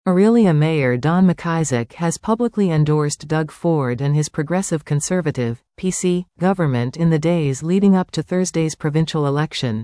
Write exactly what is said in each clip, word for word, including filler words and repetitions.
Orillia Mayor Don McIsaac has publicly endorsed Doug Ford and his Progressive Conservative, P C, government in the days leading up to Thursday's provincial election.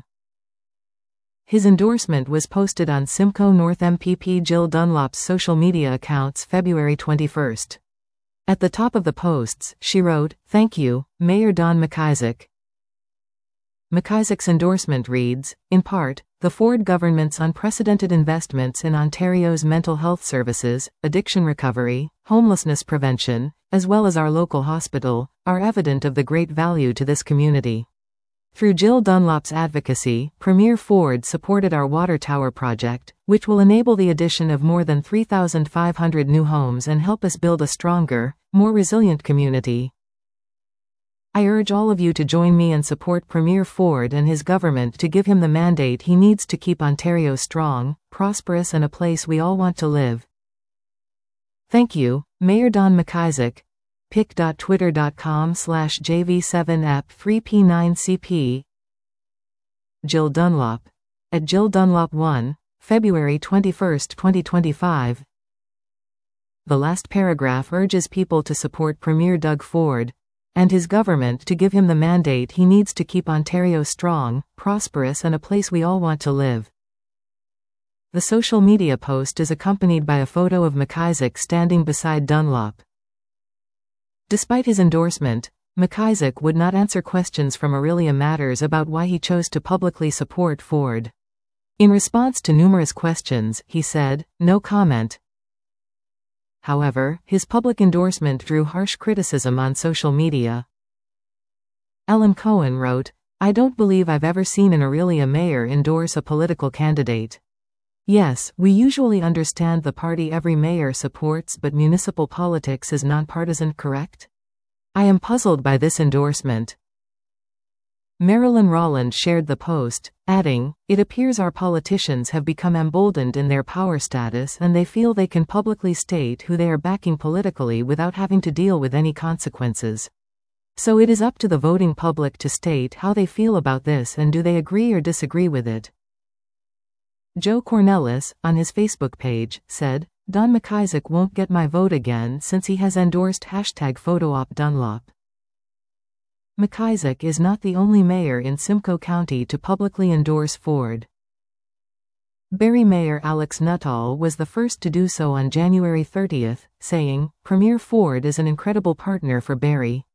His endorsement was posted on Simcoe North M P P Jill Dunlop's social media accounts February twenty-first. At the top of the posts, she wrote, "Thank you, Mayor Don McIsaac." McIsaac's endorsement reads, in part, "The Ford government's unprecedented investments in Ontario's mental health services, addiction recovery, homelessness prevention, as well as our local hospital, are evident of the great value to this community. Through Jill Dunlop's advocacy, Premier Ford supported our water tower project, which will enable the addition of more than three thousand five hundred new homes and help us build a stronger, more resilient community. I urge all of you to join me and support Premier Ford and his government to give him the mandate he needs to keep Ontario strong, prosperous and a place we all want to live. Thank you, Mayor Don McIsaac. pic dot twitter dot com slash J V seven E P three P nine C P. Jill Dunlop. At Jill Dunlop one, February twenty-first, twenty twenty-five. The last paragraph urges people to support Premier Doug Ford and his government to give him the mandate he needs to keep Ontario strong, prosperous and a place we all want to live. The social media post is accompanied by a photo of McIsaac standing beside Dunlop. Despite his endorsement, McIsaac would not answer questions from Orillia Matters about why he chose to publicly support Ford. In response to numerous questions, he said, "No comment." However, his public endorsement drew harsh criticism on social media. Ellen Cohen wrote, "I don't believe I've ever seen an Orillia mayor endorse a political candidate. Yes, we usually understand the party every mayor supports, but municipal politics is nonpartisan, correct? I am puzzled by this endorsement." Marilyn Rolland shared the post, adding, "It appears our politicians have become emboldened in their power status and they feel they can publicly state who they are backing politically without having to deal with any consequences. So it is up to the voting public to state how they feel about this and do they agree or disagree with it." Joe Cornelis, on his Facebook page, said, "Don McIsaac won't get my vote again since he has endorsed hashtag PhotoOp Dunlop." McIsaac is not the only mayor in Simcoe County to publicly endorse Ford. Barrie Mayor Alex Nuttall was the first to do so on January thirtieth, saying, "Premier Ford is an incredible partner for Barrie."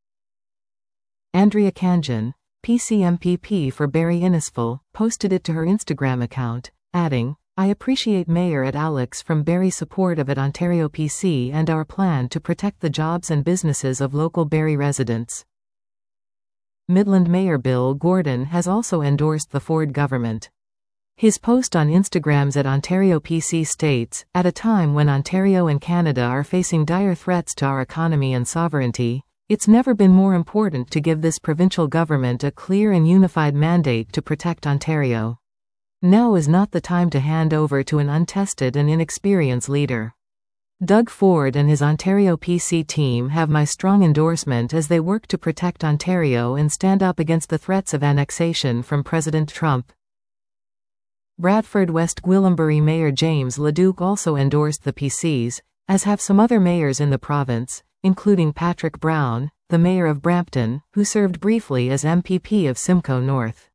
Andrea Khanjin, P C M P P for Barrie Innisfil, posted it to her Instagram account, adding, "I appreciate Mayor at Alex from Barrie's support of at Ontario P C and our plan to protect the jobs and businesses of local Barrie residents." Midland Mayor Bill Gordon has also endorsed the Ford government. His post on Instagram's at Ontario P C states, "At a time when Ontario and Canada are facing dire threats to our economy and sovereignty, it's never been more important to give this provincial government a clear and unified mandate to protect Ontario. Now is not the time to hand over to an untested and inexperienced leader. Doug Ford and his Ontario P C team have my strong endorsement as they work to protect Ontario and stand up against the threats of annexation from President Trump." Bradford West Gwillimbury Mayor James Leduc also endorsed the P Cs, as have some other mayors in the province, including Patrick Brown, the mayor of Brampton, who served briefly as M P P of Simcoe North.